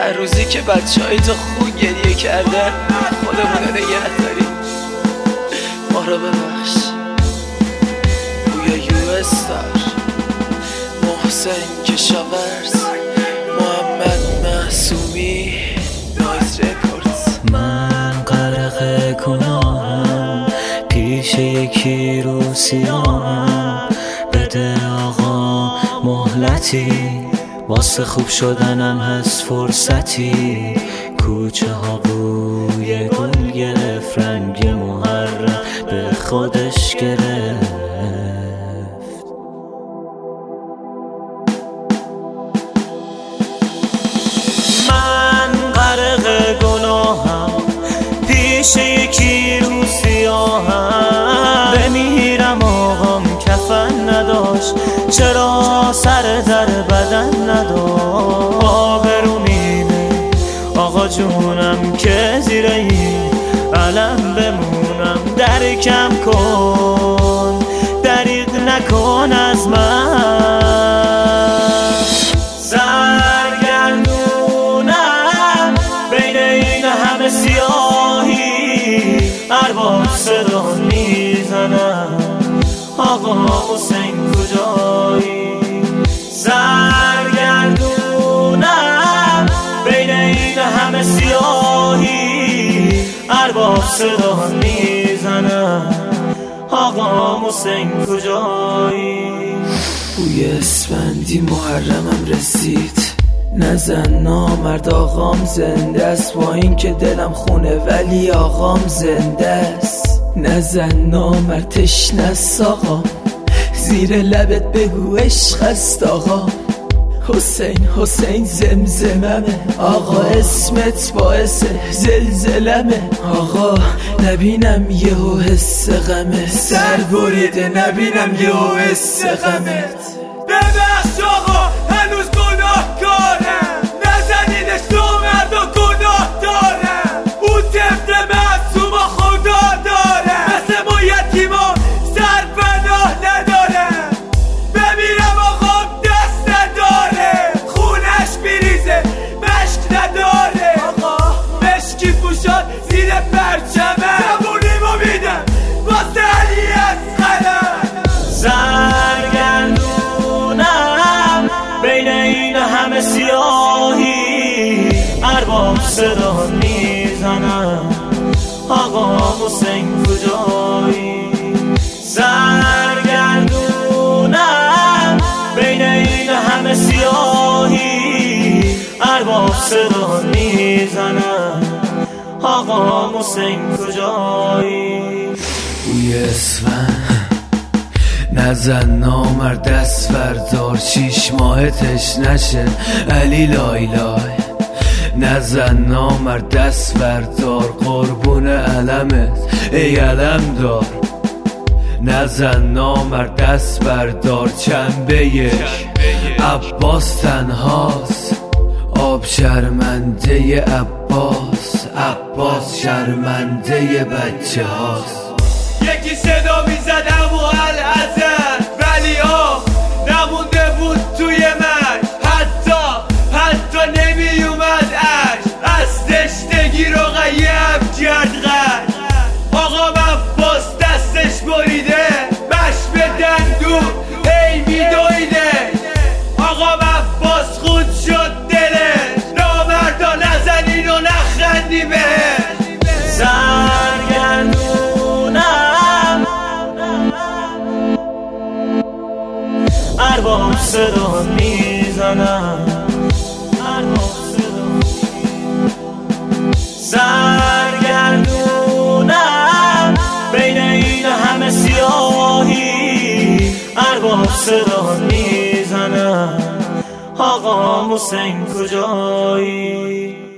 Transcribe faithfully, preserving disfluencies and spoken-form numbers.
هر روزی که بچه های تو خون گریه کردن خودمونه نگه داریم. ما رو ببخش. بویا یو استار، محسن کشاورز، محمد معصومی، نایز رکوردز. من غرق گناهم پیش یکی رو سیاهم، بده آقا مهلتی، واسه خوب شدنم هست فرصتی. کوچه ها بوی گل گرفت، رنگ محرم به خودش گرفت. من غرق گناهم پیش یکی رو سیاهم، بمیرم آقام کفن نداشت، چرا سر در بدن نداشت. آبرو میره آقا جونم که زیر این علم بمونم. درکم کن دریغ نکن از من، سرگردونم بین این همه سیاهی، ارباب صدا میزنم آقا حسین کجایی. سرگردونم بین این همه سیاهی، ارباب صدا میزنم آقا حسین کجایی. بوی اسفندی محرمم رسید، نزن نامرد آقام زنده است، با این که دلم خونه ولی آقام زنده است. نزن نامرد تشنه است آقام، زیر لبت بگو عشق است آقا. حسین حسین زمزممه آقا، اسمت باعث زلزلمه آقا. نبینم یهو حس غمه، سر بریده نبینم یهو حس غمت. ببخش آقا هنوز گناه کارم، نزنینش تو مرد و گناه دارم. اون طفل معصوم خدا دارم، مثل ما یتیما سر پناه ندارم. بمیرم آقا دست نداره، خونش میریزه مشک نداره. آقا مشکی پوشاد زیر پرچمه، زبونیمو میدم واسه علی اصغرم. سرگردونم بین این همه سیاهی، ارباب صدا میزنم آقا حسین کجایی. سرگردونم بین این همه سیاهی، ارباب صدا میزنم آقا حسین کجایی. بوی اسفند نزن نامرد دست بردار، شیش ماه تشنشه علی لای لای. نزن نامرد دست بردار، قربون علمت ای علم دار. نزن نامرد دست بردار، چنبه یک عباس تنهاست. آب شرمنده عباس، عباس شرمنده بچه هاست. یکی صدا میزد امو الازر، ولی آه نمونده بود توی من. حتی حتی نمی اومد اش از تشنگی رو غیب کرد غش. آقا عباس دستش بریده، مش به دندون هی میدویده. آقا عباس خود شد دلش، نامردا نزنین و نخندی بهش. سرگردونم ارباب صدا میزنم، ارباب صدا میزنم. سرگردونم بین این همه سیاهی، ارباب صدا میزنم آقا حسین کجایی.